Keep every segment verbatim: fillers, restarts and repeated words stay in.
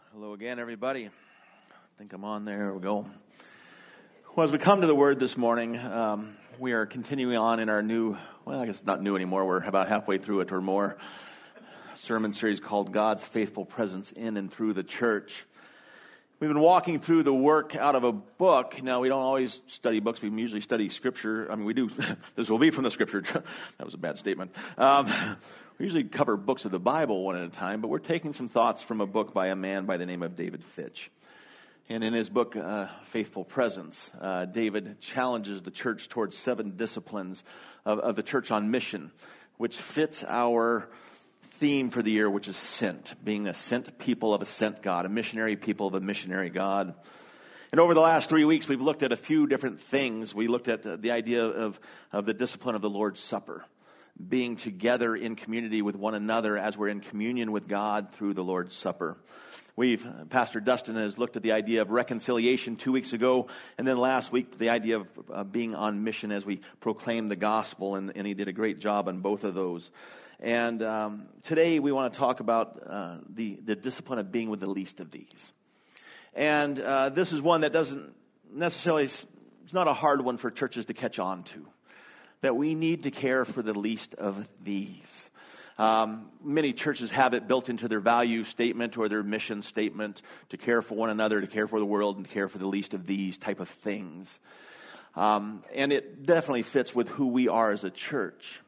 Hello again, everybody. I think I'm on there. There we go. Well, as we come to the Word this morning, um, we are continuing on in our new, well, I guess it's not new anymore. We're about halfway through it or more. Sermon series called God's Faithful Presence in and Through the Church. We've been walking through the work out of a book. Now, we don't always study books. We usually study Scripture. I mean, we do. This will be from the Scripture. That was a bad statement. Um, we usually cover books of the Bible one at a time, but we're taking some thoughts from a book by a man by the name of David Fitch. And in his book, uh, Faithful Presence, uh, David challenges the church towards seven disciplines of, of the church on mission, which fits our theme for the year, which is sent, being a sent people of a sent God, a missionary people of a missionary God. And over the last three weeks, we've looked at a few different things. We looked at uh, the idea of, of the discipline of the Lord's Supper, being together in community with one another as we're in communion with God through the Lord's Supper. We've, uh, Pastor Dustin has looked at the idea of reconciliation two weeks ago, and then last week, the idea of uh, being on mission as we proclaim the gospel, and, and he did a great job on both of those. And um, today we want to talk about uh, the, the discipline of being with the least of these. And uh, this is one that doesn't necessarily, it's not a hard one for churches to catch on to, that we need to care for the least of these. Um, many churches have it built into their value statement or their mission statement to care for one another, to care for the world, and to care for the least of these type of things. Um, and it definitely fits with who we are as a church.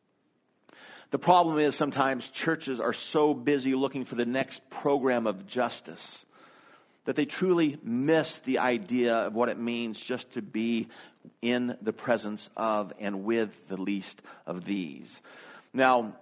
The problem is sometimes churches are so busy looking for the next program of justice that they truly miss the idea of what it means just to be in the presence of and with the least of these. Now,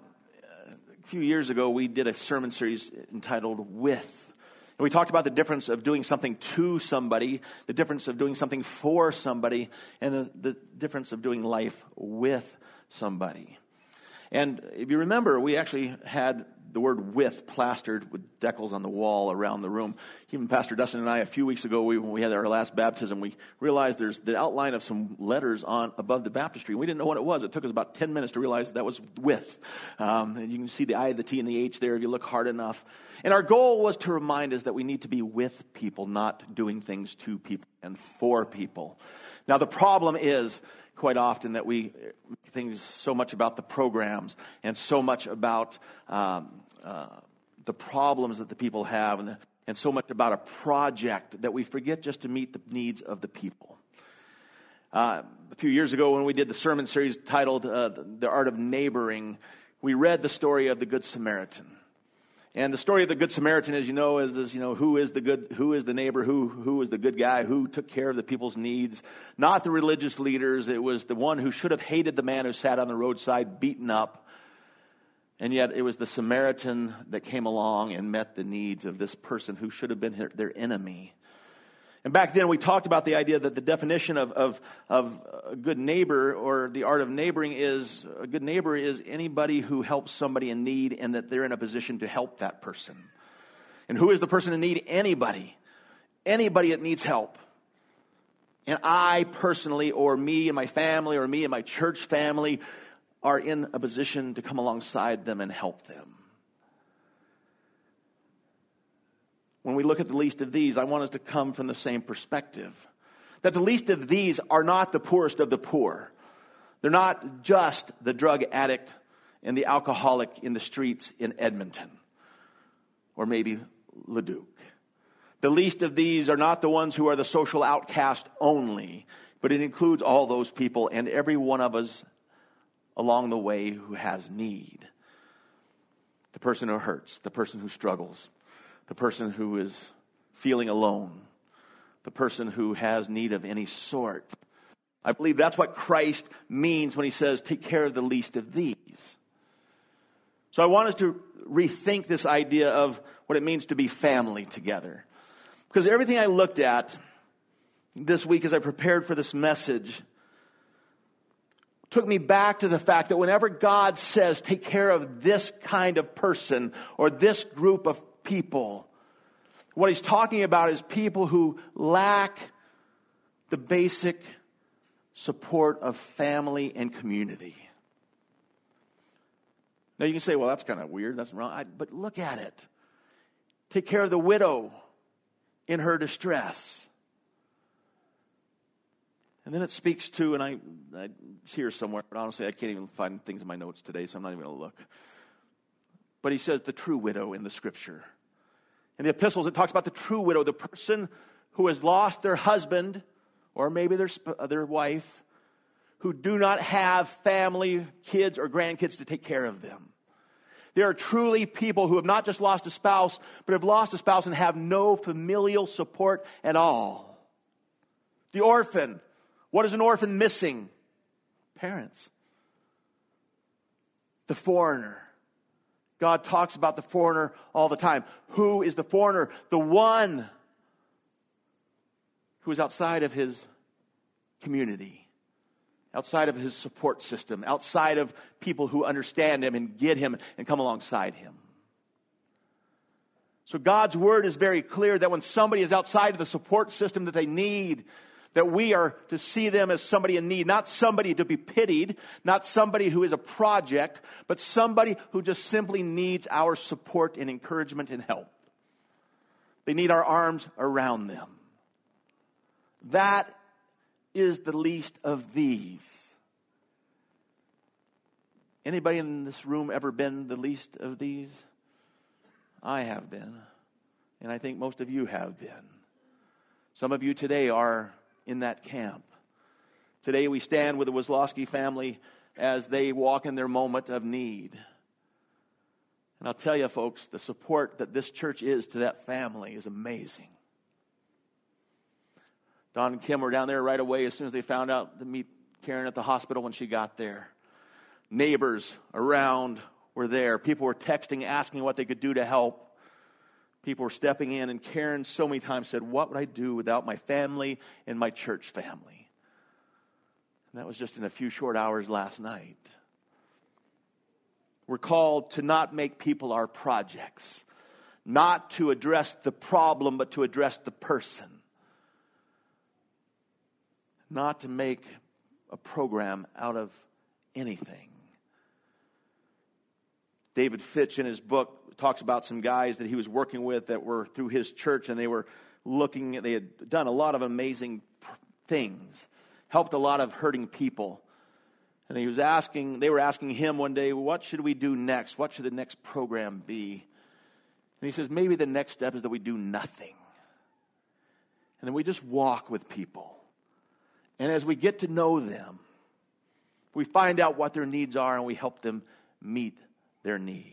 a few years ago, we did a sermon series entitled With. And we talked about the difference of doing something to somebody, the difference of doing something for somebody, and the, the difference of doing life with somebody. And if you remember, we actually had the word with plastered with decals on the wall around the room. Even Pastor Dustin and I, a few weeks ago, we, when we had our last baptism, we realized there's the outline of some letters on above the baptistry. We didn't know what it was. It took us about ten minutes to realize that was with. Um, and you can see the I, the T, and the H there if you look hard enough. And our goal was to remind us that we need to be with people, not doing things to people and for people. Now, the problem is quite often that we make things so much about the programs and so much about um, uh, the problems that the people have and, the, and so much about a project that we forget just to meet the needs of the people. Uh, a few years ago when we did the sermon series titled uh, The Art of Neighboring, we read the story of the Good Samaritan. And the story of the Good Samaritan, as you know, is, is you know who is the good, who is the neighbor, who who is the good guy, who took care of the people's needs. Not the religious leaders. It was the one who should have hated the man who sat on the roadside, beaten up. And yet it was the Samaritan that came along and met the needs of this person who should have been their, their enemy. And back then we talked about the idea that the definition of, of, of a good neighbor or the art of neighboring is, a good neighbor is anybody who helps somebody in need and that they're in a position to help that person. And who is the person in need? Anybody. Anybody that needs help. And I personally, or me and my family, or me and my church family are in a position to come alongside them and help them. When we look at the least of these, I want us to come from the same perspective. That the least of these are not the poorest of the poor. They're not just the drug addict and the alcoholic in the streets in Edmonton. Or maybe Leduc. The least of these are not the ones who are the social outcast only. But it includes all those people and every one of us along the way who has need. The person who hurts. The person who struggles. The person who is feeling alone, the person who has need of any sort. I believe that's what Christ means when he says, take care of the least of these. So I want us to rethink this idea of what it means to be family together. Because everything I looked at this week as I prepared for this message took me back to the fact that whenever God says, take care of this kind of person or this group of people, what he's talking about is people who lack the basic support of family and community. Now you can say, well, that's kind of weird, that's wrong. I, but look at it. Take care of the widow in her distress. And then it speaks to, and I, I it's here somewhere, but honestly I can't even find things in my notes today, so I'm not even going to look. But he says the true widow in the Scripture. In the epistles it talks about the true widow, the person who has lost their husband, or maybe their, their wife, who do not have family, kids, or grandkids to take care of them. There are truly people who have not just lost a spouse, but have lost a spouse and have no familial support at all. The orphan. What is an orphan missing? Parents. The foreigner. God talks about the foreigner all the time. Who is the foreigner? The one who is outside of his community, outside of his support system, outside of people who understand him and get him and come alongside him. So God's word is very clear that when somebody is outside of the support system that they need, that we are to see them as somebody in need, not somebody to be pitied, not somebody who is a project, but somebody who just simply needs our support and encouragement and help. They need our arms around them. That is the least of these. Anybody in this room ever been the least of these? I have been. And I think most of you have been. Some of you today are in that camp. Today we stand with the Wisloski family as they walk in their moment of need. And I'll tell you, folks, the support that this church is to that family is amazing. Don and Kim were down there right away as soon as they found out to meet Karen at the hospital when she got there. Neighbors around were there. People were texting, asking what they could do to help. People were stepping in, and Karen so many times said, what would I do without my family and my church family? And that was just in a few short hours last night. We're called to not make people our projects, not to address the problem, but to address the person. Not to make a program out of anything. David Fitch in his book talks about some guys that he was working with that were through his church, and they were looking, they had done a lot of amazing things, helped a lot of hurting people. And he was asking, they were asking him one day, what should we do next? What should the next program be? And he says, maybe the next step is that we do nothing. And then we just walk with people. And as we get to know them, we find out what their needs are and we help them meet their needs.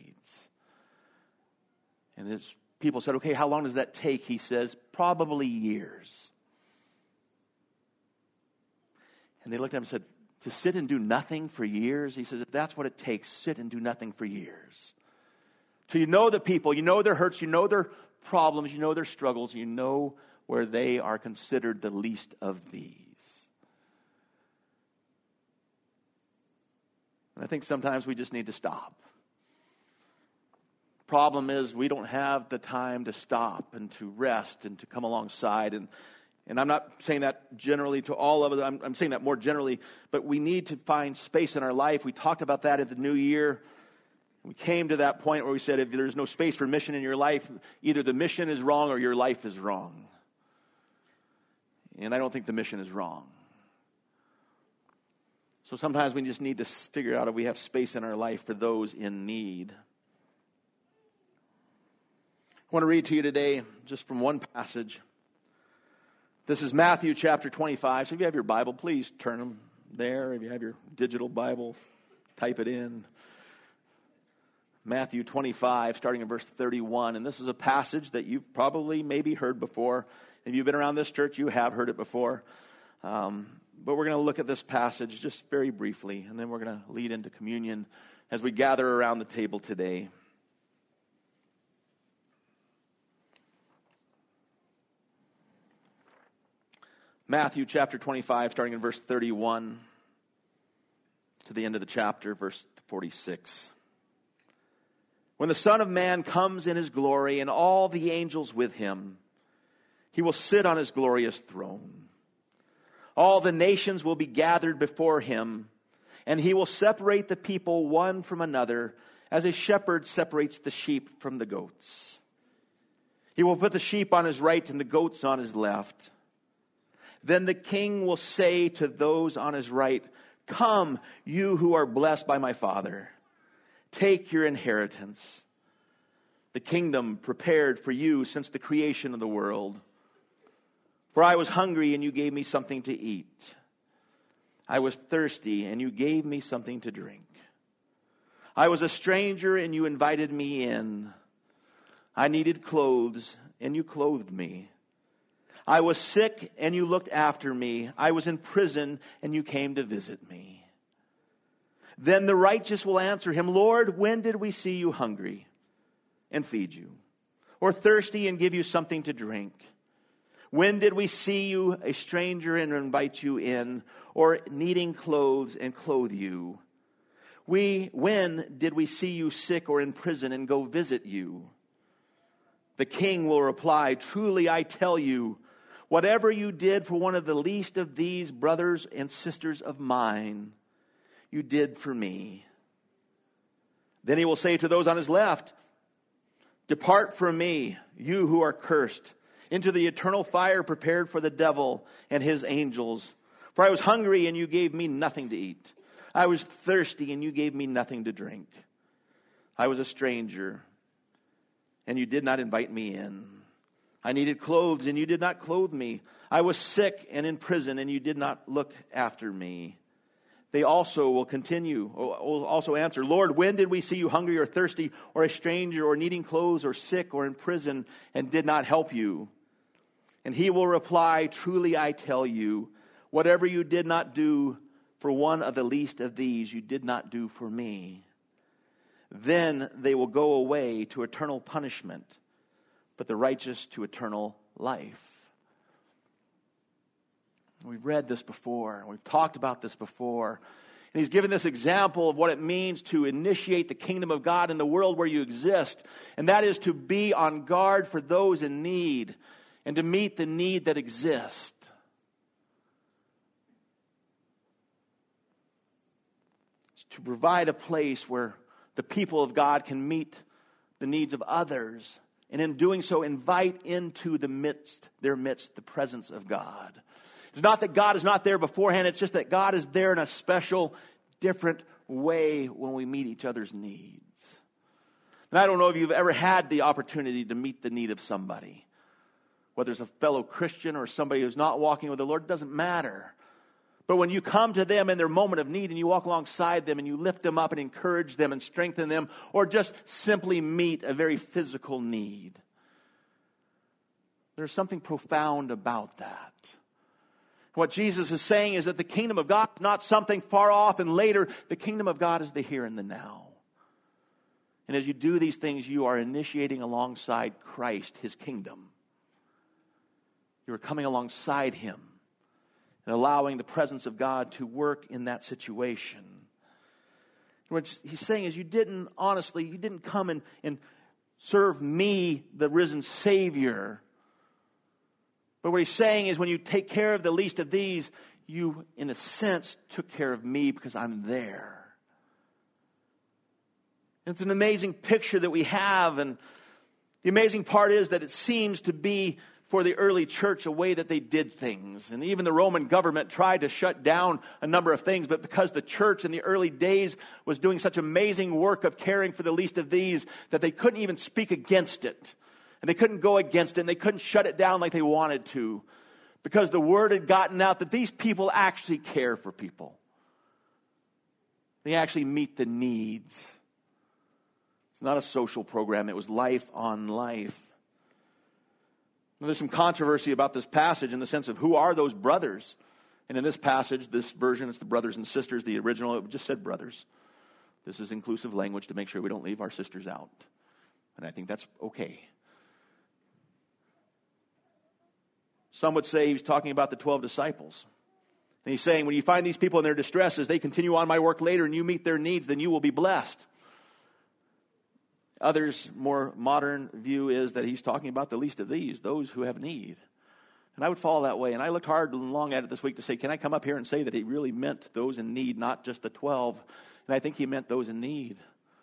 And as people said, okay, how long does that take? He says, probably years. And they looked at him and said, to sit and do nothing for years? He says, if that's what it takes, sit and do nothing for years. Till you know the people, you know their hurts, you know their problems, you know their struggles, you know where they are considered the least of these. And I think sometimes we just need to stop. Problem is we don't have the time to stop and to rest and to come alongside. And, and I'm not saying that generally to all of us. I'm, I'm saying that more generally. But we need to find space in our life. We talked about that at the new year. We came to that point where we said if there's no space for mission in your life, either the mission is wrong or your life is wrong. And I don't think the mission is wrong. So sometimes we just need to figure out if we have space in our life for those in need. I want to read to you today just from one passage. This is Matthew chapter twenty-five. So if you have your Bible, please turn them there. If you have your digital Bible, type it in. Matthew twenty-five, starting in verse thirty-one. And this is a passage that you've probably maybe heard before. If you've been around this church, you have heard it before. Um, but we're going to look at this passage just very briefly, and then we're going to lead into communion as we gather around the table today. Matthew chapter twenty-five, starting in verse thirty-one to the end of the chapter, verse forty-six. When the Son of Man comes in his glory and all the angels with him, he will sit on his glorious throne. All the nations will be gathered before him, and he will separate the people one from another, as a shepherd separates the sheep from the goats. He will put the sheep on his right and the goats on his left. Then the king will say to those on his right, come, you who are blessed by my Father. Take your inheritance, the kingdom prepared for you since the creation of the world. For I was hungry, and you gave me something to eat. I was thirsty, and you gave me something to drink. I was a stranger, and you invited me in. I needed clothes, and you clothed me. I was sick, and you looked after me. I was in prison, and you came to visit me. Then the righteous will answer him, Lord, when did we see you hungry and feed you, or thirsty and give you something to drink? When did we see you a stranger and invite you in, or needing clothes and clothe you? We, when did we see you sick or in prison and go visit you? The king will reply, truly I tell you, whatever you did for one of the least of these brothers and sisters of mine, you did for me. Then he will say to those on his left, depart from me, you who are cursed, into the eternal fire prepared for the devil and his angels. For I was hungry, and you gave me nothing to eat. I was thirsty, and you gave me nothing to drink. I was a stranger, and you did not invite me in. I needed clothes, and you did not clothe me. I was sick and in prison, and you did not look after me. They also will continue, will also answer, Lord, when did we see you hungry or thirsty or a stranger or needing clothes or sick or in prison and did not help you? And he will reply, truly I tell you, whatever you did not do for one of the least of these, you did not do for me. Then they will go away to eternal punishment, but the righteous to eternal life. We've read this before. We've talked about this before. And he's given this example of what it means to initiate the kingdom of God in the world where you exist. And that is to be on guard for those in need and to meet the need that exists. It's to provide a place where the people of God can meet the needs of others. And in doing so, invite into the midst, their midst, the presence of God. It's not that God is not there beforehand. It's just that God is there in a special, different way when we meet each other's needs. And I don't know if you've ever had the opportunity to meet the need of somebody. Whether it's a fellow Christian or somebody who's not walking with the Lord, it doesn't matter. But when you come to them in their moment of need and you walk alongside them and you lift them up and encourage them and strengthen them, or just simply meet a very physical need, there's something profound about that. What Jesus is saying is that the kingdom of God is not something far off and later. The kingdom of God is the here and the now. And as you do these things, you are initiating alongside Christ, his kingdom. You are coming alongside him and allowing the presence of God to work in that situation. What he's saying is you didn't, honestly, you didn't come and, and serve me, the risen Savior. But what he's saying is when you take care of the least of these, you, in a sense, took care of me because I'm there. And it's an amazing picture that we have. And the amazing part is that it seems to be, for the early church, a way that they did things. And even the Roman government tried to shut down a number of things. But because the church in the early days was doing such amazing work of caring for the least of these, that they couldn't even speak against it. And they couldn't go against it, and they couldn't shut it down like they wanted to. Because the word had gotten out that these people actually care for people. They actually meet the needs. It's not a social program. It was life on life. Now, there's some controversy about this passage in the sense of who are those brothers. And in this passage, this version, it's the brothers and sisters. The original, it just said brothers. This is inclusive language to make sure we don't leave our sisters out. And I think that's okay. Some would say he was talking about the twelve disciples. And he's saying, when you find these people in their distress, as they continue on my work later and you meet their needs, then you will be blessed. Others, more modern view is that he's talking about the least of these, those who have need. And I would fall that way. And I looked hard and long at it this week to say, can I come up here and say that he really meant those in need, not just the twelve? And I think he meant those in need.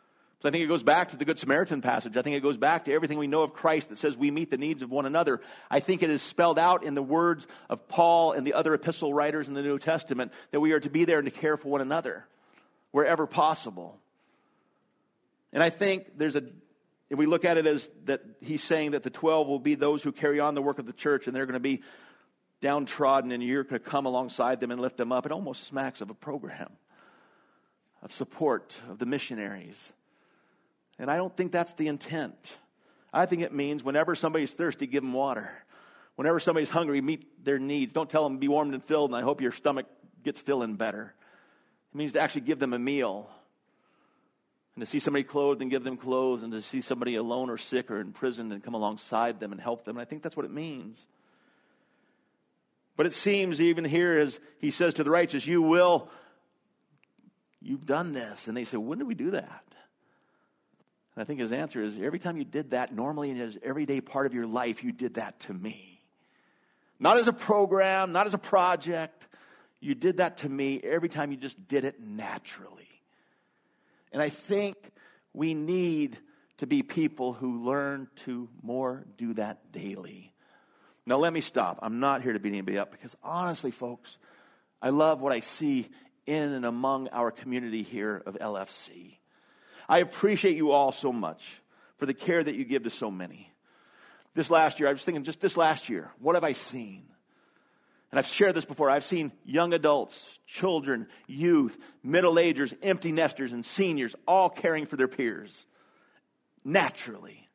So I think it goes back to the Good Samaritan passage. I think it goes back to everything we know of Christ that says we meet the needs of one another. I think it is spelled out in the words of Paul and the other epistle writers in the New Testament that we are to be there and to care for one another wherever possible. And I think there's a, if we look at it as that he's saying that the twelve will be those who carry on the work of the church and they're going to be downtrodden and you're going to come alongside them and lift them up. It almost smacks of a program of support of the missionaries. And I don't think that's the intent. I think it means whenever somebody's thirsty, give them water. Whenever somebody's hungry, meet their needs. Don't tell them be warmed and filled and I hope your stomach gets feeling better. It means to actually give them a meal. And to see somebody clothed and give them clothes. And to see somebody alone or sick or in prison and come alongside them and help them. And I think that's what it means. But it seems even here as he says to the righteous, you will, you've done this. And they say, when did we do that? And I think his answer is, every time you did that, normally in his everyday part of your life, you did that to me. Not as a program, not as a project. You did that to me every time you just did it naturally. And I think we need to be people who learn to more do that daily. Now let me stop. I'm not here to beat anybody up because honestly, folks, I love what I see in and among our community here of L F C. I appreciate you all so much for the care that you give to so many. This last year, I was thinking just this last year, what have I seen? And I've shared this before. I've seen young adults, children, youth, middle-agers, empty nesters, and seniors all caring for their peers naturally.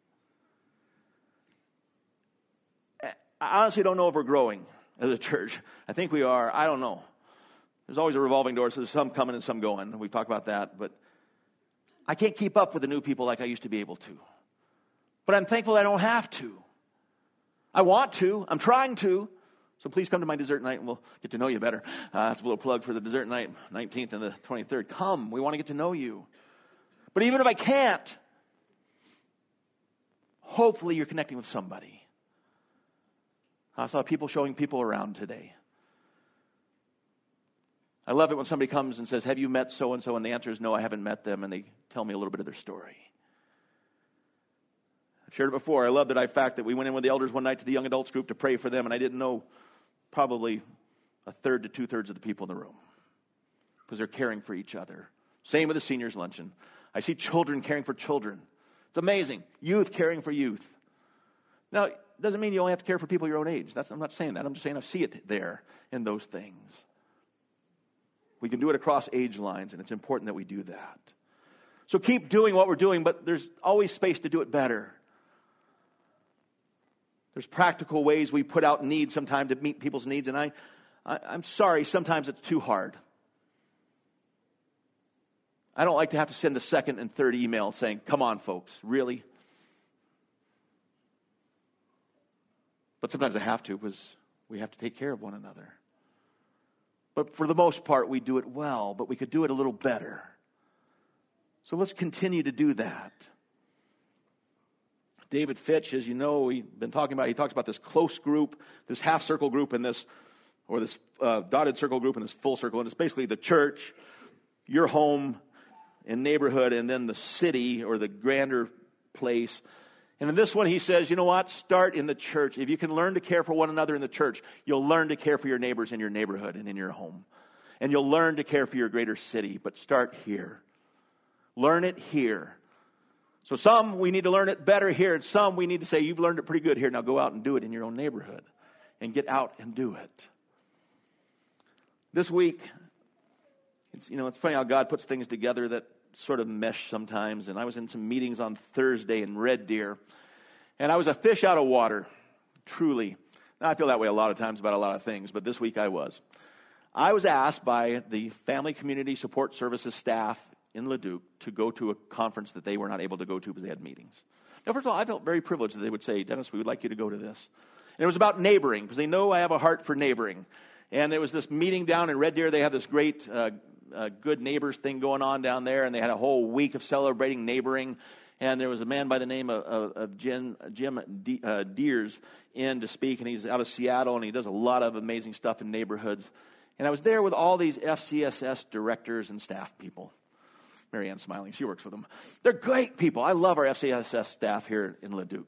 I honestly don't know if we're growing as a church. I think we are. I don't know. There's always a revolving door, so there's some coming and some going. We've talked about that, but I can't keep up with the new people like I used to be able to. But I'm thankful I don't have to. I want to. I'm trying to. So please come to my dessert night and we'll get to know you better. Uh, that's a little plug for the dessert night, nineteenth and the twenty-third. Come. We want to get to know you. But even if I can't, hopefully you're connecting with somebody. I saw people showing people around today. I love it when somebody comes and says, have you met so-and-so? And the answer is no, I haven't met them. And they tell me a little bit of their story. I've shared it before. I love that I fact that we went in with the elders one night to the young adults group to pray for them. And I didn't know probably a third to two-thirds of the people in the room. Because they're caring for each other. Same with the seniors luncheon. I see children caring for children. It's amazing. Youth caring for youth. Now, it doesn't mean you only have to care for people your own age. That's, I'm not saying that. I'm just saying I see it there in those things. We can do it across age lines, and it's important that we do that. So keep doing what we're doing, but there's always space to do it better. There's practical ways we put out needs sometimes to meet people's needs, and I, I, I'm sorry, sometimes it's too hard. I don't like to have to send the second and third email saying, come on, folks, really? But sometimes I have to because we have to take care of one another. But for the most part, we do it well, but we could do it a little better. So let's continue to do that. David Fitch, as you know, we've been talking about, he talks about this close group, this half circle group and this, or this uh, dotted circle group and this full circle. And it's basically the church, your home and neighborhood, and then the city or the grander place. And in this one, he says, you know what? Start in the church. If you can learn to care for one another in the church, you'll learn to care for your neighbors in your neighborhood and in your home. And you'll learn to care for your greater city. But start here. Learn it here. So some, we need to learn it better here. And some, we need to say, you've learned it pretty good here. Now go out and do it in your own neighborhood. And get out and do it. This week, it's, you know, it's funny how God puts things together that sort of mesh sometimes. And I was in some meetings on Thursday in Red Deer. And I was a fish out of water, truly. Now, I feel that way a lot of times about a lot of things, but this week I was. I was asked by the Family Community Support Services staff in Leduc to go to a conference that they were not able to go to because they had meetings. Now, first of all, I felt very privileged that they would say, Dennis, we would like you to go to this. And it was about neighboring, because they know I have a heart for neighboring. And there was this meeting down in Red Deer. They had this great uh, uh, good neighbors thing going on down there, and they had a whole week of celebrating neighboring. And there was a man by the name of, of, of Jim, Jim De, uh, Deers in to speak, and he's out of Seattle, and he does a lot of amazing stuff in neighborhoods. And I was there with all these F C S S directors and staff people. Marianne's smiling. She works with them. They're great people. I love our F C S S staff here in Leduc.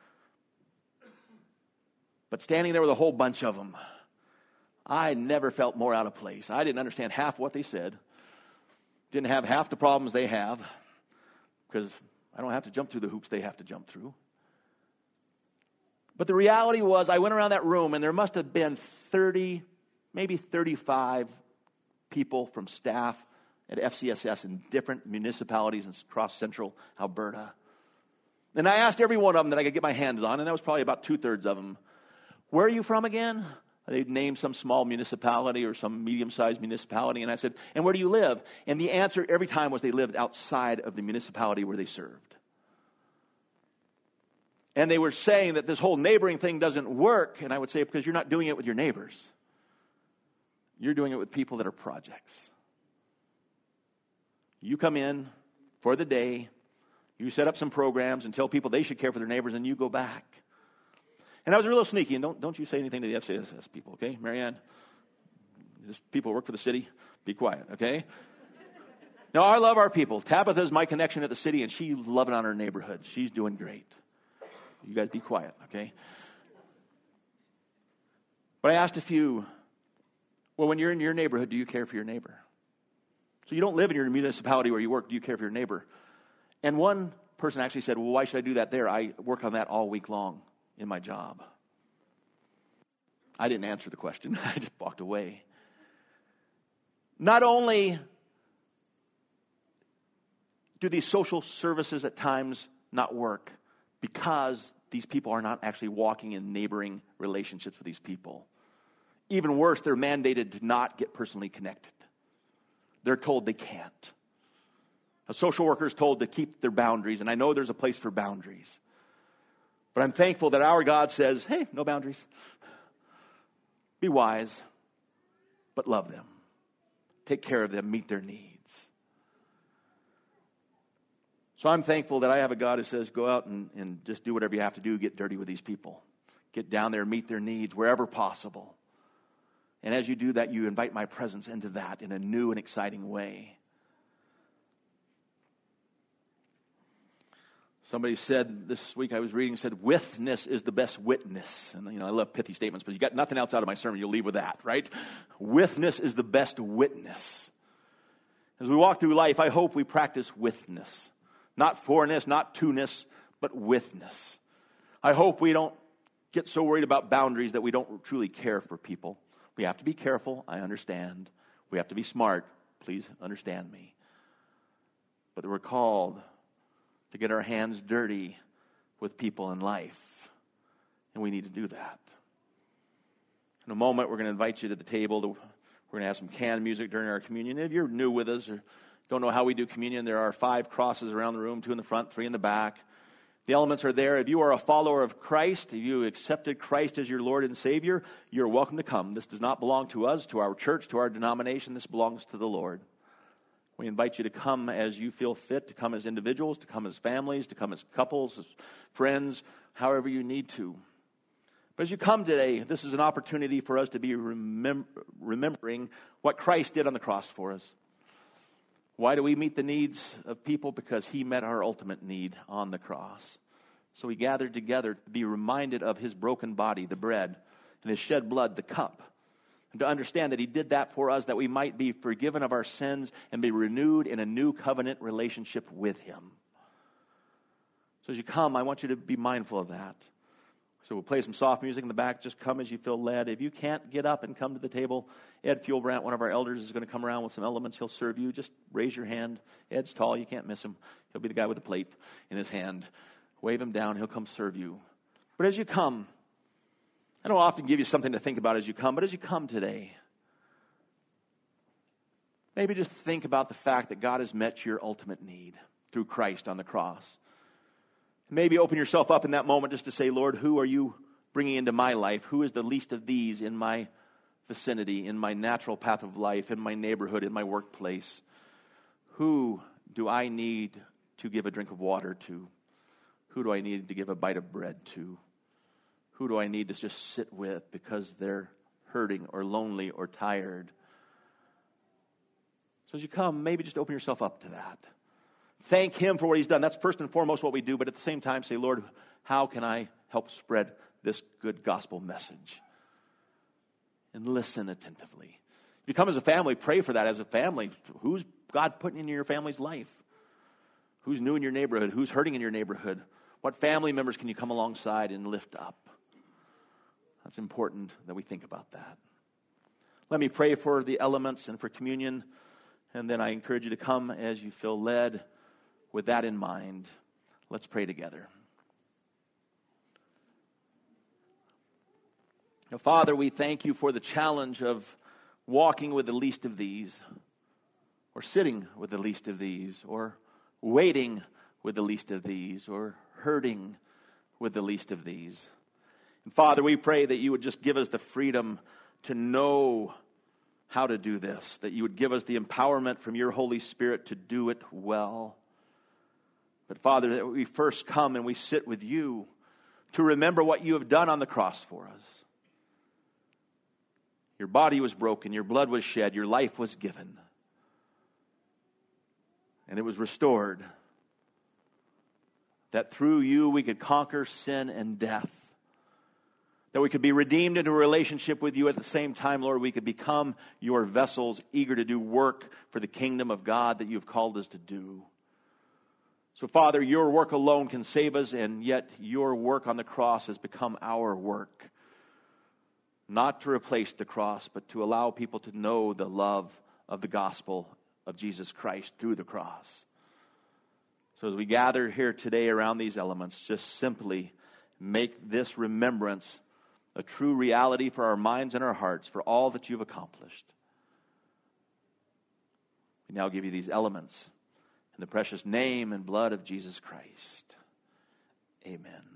But standing there with a whole bunch of them, I never felt more out of place. I didn't understand half what they said. Didn't have half the problems they have, because I don't have to jump through the hoops they have to jump through. But the reality was, I went around that room, and there must have been thirty, maybe thirty-five people from staff at F C S S in different municipalities across central Alberta. And I asked every one of them that I could get my hands on, and that was probably about two-thirds of them, where are you from again? They'd name some small municipality or some medium-sized municipality, and I said, and where do you live? And the answer every time was they lived outside of the municipality where they served. And they were saying that this whole neighboring thing doesn't work, and I would say, because you're not doing it with your neighbors. You're doing it with people that are projects. You come in for the day, you set up some programs and tell people they should care for their neighbors, and you go back. And I was a little sneaky, and don't, don't you say anything to the F C S S people, okay? Marianne, just people who work for the city, be quiet, okay? Now, I love our people. Tabitha is my connection at the city, and she's loving on her neighborhood. She's doing great. You guys be quiet, okay? But I asked a few, well, when you're in your neighborhood, do you care for your neighbor? So you don't live in your municipality where you work. Do you care for your neighbor? And one person actually said, well, why should I do that there? I work on that all week long in my job. I didn't answer the question. I just walked away. Not only do these social services at times not work because these people are not actually walking in neighboring relationships with these people. Even worse, they're mandated to not get personally connected. They're told they can't. A social worker is told to keep their boundaries, and I know there's a place for boundaries. But I'm thankful that our God says, hey, no boundaries. Be wise, but love them. Take care of them, meet their needs. So I'm thankful that I have a God who says, go out and, and just do whatever you have to do, get dirty with these people. Get down there, meet their needs wherever possible. And as you do that, you invite my presence into that in a new and exciting way. Somebody said this week, I was reading, said, witness is the best witness. And, you know, I love pithy statements, but you got nothing else out of my sermon, you'll leave with that, right? Witness is the best witness. As we walk through life, I hope we practice witness. Not forness, not to-ness, but witness. I hope we don't get so worried about boundaries that we don't truly care for people. We have to be careful, I understand. We have to be smart, please understand me. But we're called to get our hands dirty with people in life. And we need to do that. In a moment, we're going to invite you to the table. To, we're going to have some canned music during our communion. If you're new with us or don't know how we do communion, there are five crosses around the room, two in the front, three in the back. The elements are there. If you are a follower of Christ, if you accepted Christ as your Lord and Savior, you're welcome to come. This does not belong to us, to our church, to our denomination. This belongs to the Lord. We invite you to come as you feel fit, to come as individuals, to come as families, to come as couples, as friends, however you need to. But as you come today, this is an opportunity for us to be remem- remembering what Christ did on the cross for us. Why do we meet the needs of people? Because he met our ultimate need on the cross. So we gathered together to be reminded of his broken body, the bread, and his shed blood, the cup. And to understand that he did that for us, that we might be forgiven of our sins and be renewed in a new covenant relationship with him. So as you come, I want you to be mindful of that. So we'll play some soft music in the back. Just come as you feel led. If you can't get up and come to the table, Ed Fuelbrandt, one of our elders, is going to come around with some elements. He'll serve you. Just raise your hand. Ed's tall. You can't miss him. He'll be the guy with the plate in his hand. Wave him down. He'll come serve you. But as you come, I don't often give you something to think about as you come, but as you come today, maybe just think about the fact that God has met your ultimate need through Christ on the cross. Maybe open yourself up in that moment just to say, Lord, who are you bringing into my life? Who is the least of these in my vicinity, in my natural path of life, in my neighborhood, in my workplace? Who do I need to give a drink of water to? Who do I need to give a bite of bread to? Who do I need to just sit with because they're hurting or lonely or tired? So as you come, maybe just open yourself up to that. Thank him for what he's done. That's first and foremost what we do, but at the same time say, Lord, how can I help spread this good gospel message? And listen attentively. If you come as a family, pray for that as a family. Who's God putting in your family's life? Who's new in your neighborhood? Who's hurting in your neighborhood? What family members can you come alongside and lift up? That's important that we think about that. Let me pray for the elements and for communion, and then I encourage you to come as you feel led with that in mind. Let's pray together. Now, Father, we thank you for the challenge of walking with the least of these, or sitting with the least of these, or waiting with the least of these, or hurting with the least of these. And Father, we pray that you would just give us the freedom to know how to do this, that you would give us the empowerment from your Holy Spirit to do it well. But Father, that we first come and we sit with you to remember what you have done on the cross for us. Your body was broken, your blood was shed, your life was given. And it was restored. That through you we could conquer sin and death. That we could be redeemed into a relationship with you at the same time, Lord. We could become your vessels, eager to do work for the kingdom of God that you have called us to do. So, Father, your work alone can save us, and yet your work on the cross has become our work. Not to replace the cross, but to allow people to know the love of the gospel of Jesus Christ through the cross. So as we gather here today around these elements, just simply make this remembrance a true reality for our minds and our hearts for all that you've accomplished. We now give you these elements in the precious name and blood of Jesus Christ. Amen.